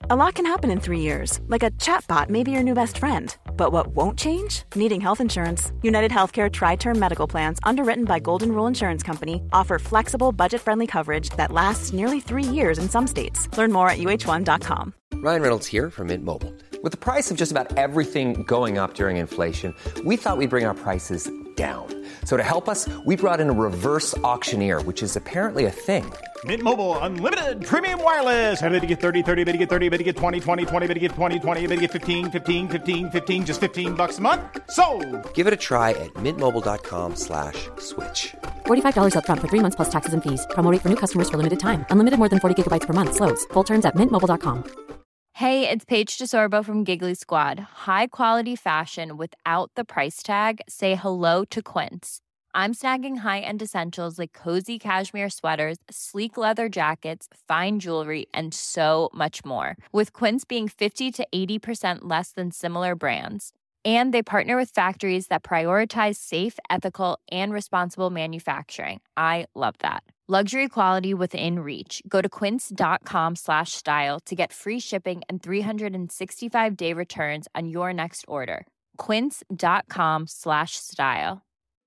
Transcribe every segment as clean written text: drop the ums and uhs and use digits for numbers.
A lot can happen in 3 years, like a chatbot may be your new best friend. But what won't change? Needing health insurance. United Healthcare Tri-Term Medical Plans, underwritten by Golden Rule Insurance Company, offer flexible, budget-friendly coverage that lasts nearly 3 years in some states. Learn more at uh1.com. Ryan Reynolds here from Mint Mobile. With the price of just about everything going up during inflation, we thought we'd bring our prices down. So to help us, we brought in a reverse auctioneer, which is apparently a thing. Mint Mobile Unlimited Premium Wireless. How to get 30, 30, bit to get 30, bit to get 20, 20, 20, bit to get 20, 20, bit to get 15, 15, 15, 15, just $15 a month? Sold! Give it a try at mintmobile.com/switch. $45 up front for 3 months plus taxes and fees. Promo rate for new customers for limited time. Unlimited more than 40 gigabytes per month. Slows full terms at mintmobile.com. Hey, it's Paige DeSorbo from Giggly Squad. High quality fashion without the price tag. Say hello to Quince. I'm snagging high-end essentials like cozy cashmere sweaters, sleek leather jackets, fine jewelry, and so much more. With Quince being 50 to 80% less than similar brands. And they partner with factories that prioritize safe, ethical, and responsible manufacturing. I love that. Luxury quality within reach. Go to quince.com/style to get free shipping and 365-day returns on your next order. quince.com/style.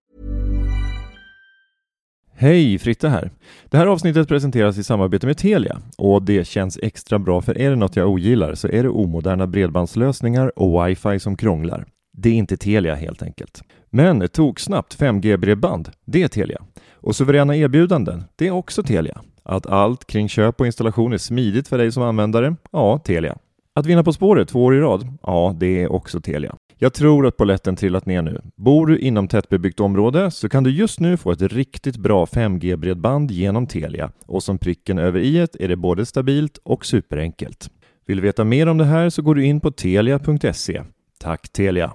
Hej, Fritte här. Det här avsnittet presenteras i samarbete med Telia och det känns extra bra, för är det något jag ogillar så är det omoderna bredbandslösningar och wifi som krånglar. Det är inte Telia helt enkelt. Men tog snabbt 5G-bredband, det är Telia. Och suveräna erbjudanden, det är också Telia. Att allt kring köp och installation är smidigt för dig som användare, ja, Telia. Att vinna På spåret 2 år i rad, ja, det är också Telia. Jag tror att polletten trillat ner nu. Bor du inom tättbebyggt område så kan du just nu få ett riktigt bra 5G-bredband genom Telia. Och som pricken över i-et är det både stabilt och superenkelt. Vill du veta mer om det här så går du in på telia.se. Tack Telia!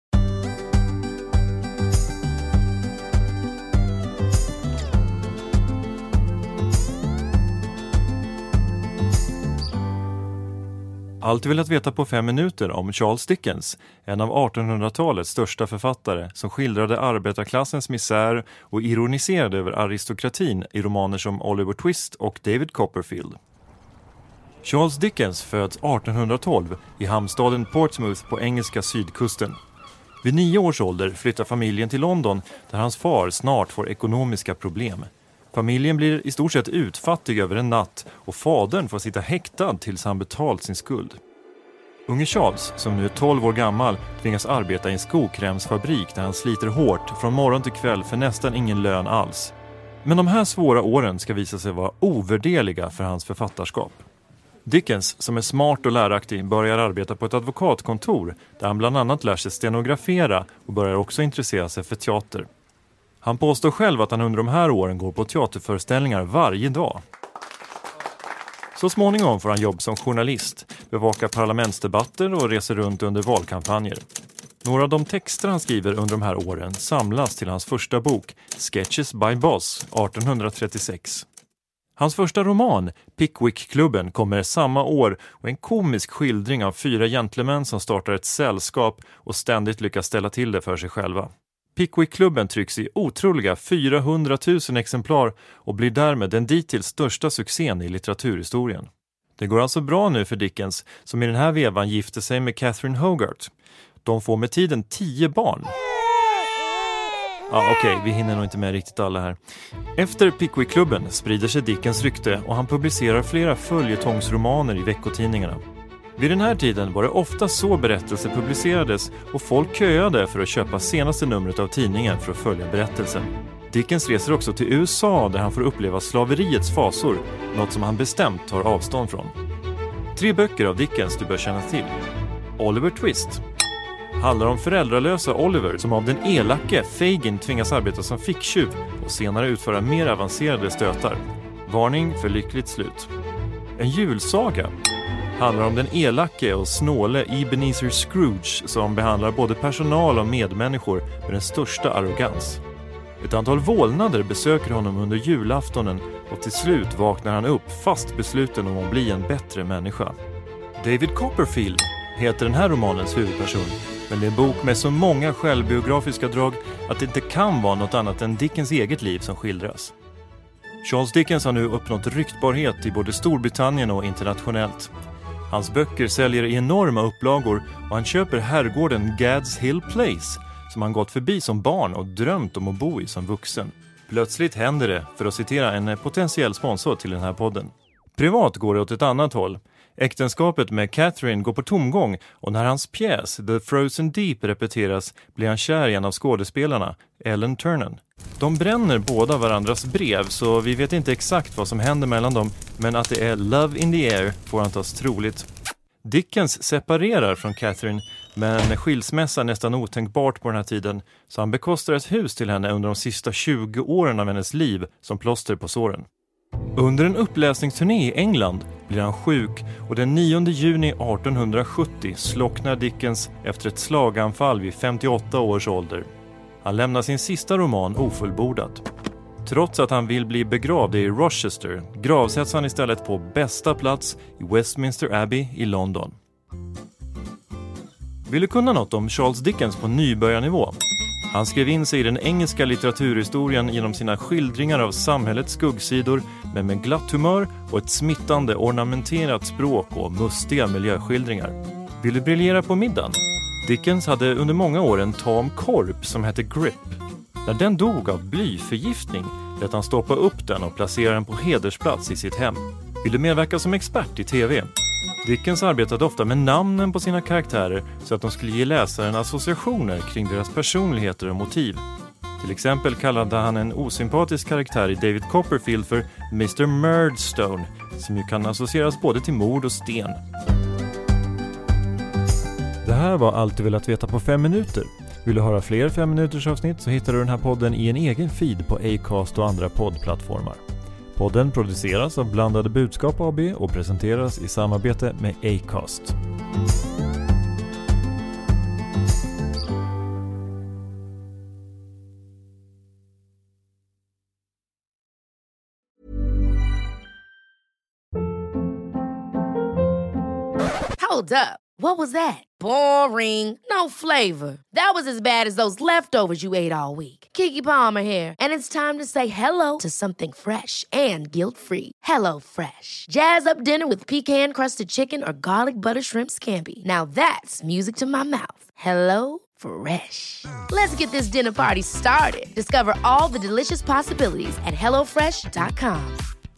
Allt vill att veta på 5 minuter om Charles Dickens, en av 1800-talets största författare som skildrade arbetarklassens misär och ironiserade över aristokratin i romaner som Oliver Twist och David Copperfield. Charles Dickens föds 1812 i hamnstaden Portsmouth på engelska sydkusten. Vid 9 års ålder flyttar familjen till London där hans far snart får ekonomiska problem. Familjen blir i stort sett utfattig över en natt och fadern får sitta häktad tills han betalt sin skuld. Unge Charles, som nu är 12 år gammal, tvingas arbeta i en skokrämsfabrik där han sliter hårt från morgon till kväll för nästan ingen lön alls. Men de här svåra åren ska visa sig vara ovärderliga för hans författarskap. Dickens, som är smart och läraktig, börjar arbeta på ett advokatkontor där han bland annat lär sig stenografera och börjar också intressera sig för teater. Han påstår själv att han under de här åren går på teaterföreställningar varje dag. Så småningom får han jobb som journalist, bevakar parlamentsdebatter och reser runt under valkampanjer. Några av de texter han skriver under de här åren samlas till hans första bok, Sketches by Boz, 1836. Hans första roman, Pickwick-klubben, kommer samma år och är en komisk skildring av 4 gentlemän som startar ett sällskap och ständigt lyckas ställa till det för sig själva. Pickwick-klubben trycks i otroliga 400 000 exemplar och blir därmed den dittills största succén i litteraturhistorien. Det går alltså bra nu för Dickens, som i den här vevan gifte sig med Catherine Hogarth. De får med tiden 10 barn. Okej, vi hinner nog inte med riktigt alla här. Efter Pickwick-klubben sprider sig Dickens rykte och han publicerar flera följetongsromaner i veckotidningarna. Vid den här tiden var det ofta så berättelser publicerades och folk köade för att köpa senaste numret av tidningen för att följa berättelsen. Dickens reser också till USA där han får uppleva slaveriets fasor, något som han bestämt tar avstånd från. 3 böcker av Dickens du bör känna till. Oliver Twist handlar om föräldralösa Oliver som av den elake Fagin tvingas arbeta som ficktjuv och senare utföra mer avancerade stötar. Varning för lyckligt slut. En julsaga handlar om den elake och snåle Ebenezer Scrooge som behandlar både personal och medmänniskor med den största arrogans. Ett antal vålnader besöker honom under julaftonen och till slut vaknar han upp fast besluten om att bli en bättre människa. David Copperfield heter den här romanens huvudperson, men det är en bok med så många självbiografiska drag att det inte kan vara något annat än Dickens eget liv som skildras. Charles Dickens har nu uppnått ryktbarhet i både Storbritannien och internationellt. Hans böcker säljer i enorma upplagor och han köper herrgården Gads Hill Place som han gått förbi som barn och drömt om att bo i som vuxen. Plötsligt händer det, för att citera en potentiell sponsor till den här podden. Privat går det åt ett annat håll. Äktenskapet med Catherine går på tomgång och när hans pjäs The Frozen Deep repeteras blir han kär i en av skådespelarna, Ellen Ternan. De bränner båda varandras brev så vi vet inte exakt vad som händer mellan dem, men att det är love in the air får antas troligt. Dickens separerar från Catherine, men skilsmässa är nästan otänkbart på den här tiden så han bekostar ett hus till henne under de sista 20 åren av hennes liv som plåster på såren. Under en uppläsningsturné i England blir han sjuk och den 9 juni 1870 slocknar Dickens efter ett slaganfall vid 58 års ålder. Han lämnar sin sista roman ofullbordat. Trots att han vill bli begravd i Rochester gravsätts han istället på bästa plats i Westminster Abbey i London. Vill du kunna något om Charles Dickens på nybörjarnivå? Han skrev in sig i den engelska litteraturhistorien genom sina skildringar av samhällets skuggsidor, men med glatt humör och ett smittande ornamenterat språk och mustiga miljöskildringar. Vill du briljera på middagen? Dickens hade under många år en tam korp som hette Grip. När den dog av blyförgiftning lät han stoppa upp den och placera den på hedersplats i sitt hem. Vill du medverka som expert i tv? Dickens arbetade ofta med namnen på sina karaktärer så att de skulle ge läsaren associationer kring deras personligheter och motiv. Till exempel kallade han en osympatisk karaktär i David Copperfield för Mr. Murdstone, som ju kan associeras både till mord och sten. Det här var allt du velat veta på 5 minuter. Vill du höra fler 5 minuters avsnitt så hittar du den här podden i en egen feed på Acast och andra poddplattformar. Podden produceras av Blandade Budskap AB och presenteras i samarbete med Acast. Hold up. What was that? Boring. No flavor. That was as bad as those leftovers you ate all week. Keke Palmer here, and it's time to say hello to something fresh and guilt-free. Hello Fresh. Jazz up dinner with pecan-crusted chicken or garlic butter shrimp scampi. Now that's music to my mouth. Hello Fresh. Let's get this dinner party started. Discover all the delicious possibilities at hellofresh.com.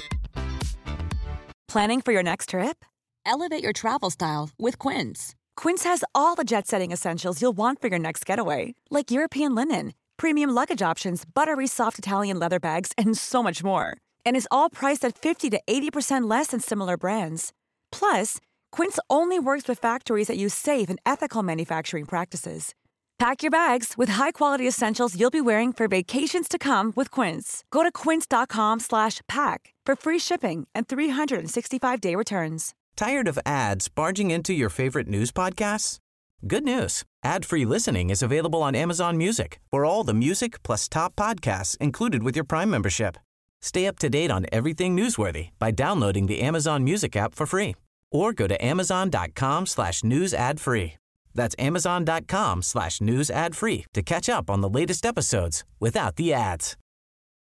Planning for your next trip? Elevate your travel style with Quince. Quince has all the jet-setting essentials you'll want for your next getaway, like European linen, premium luggage options, buttery soft Italian leather bags, and so much more. And is all priced at 50 to 80% less than similar brands. Plus, Quince only works with factories that use safe and ethical manufacturing practices. Pack your bags with high-quality essentials you'll be wearing for vacations to come with Quince. Go to quince.com/pack for free shipping and 365-day returns. Tired of ads barging into your favorite news podcasts? Good news. Ad-free listening is available on Amazon Music for all the music plus top podcasts included with your Prime membership. Stay up to date on everything newsworthy by downloading the Amazon Music app for free or go to amazon.com/news ad free. That's amazon.com/news ad free to catch up on the latest episodes without the ads.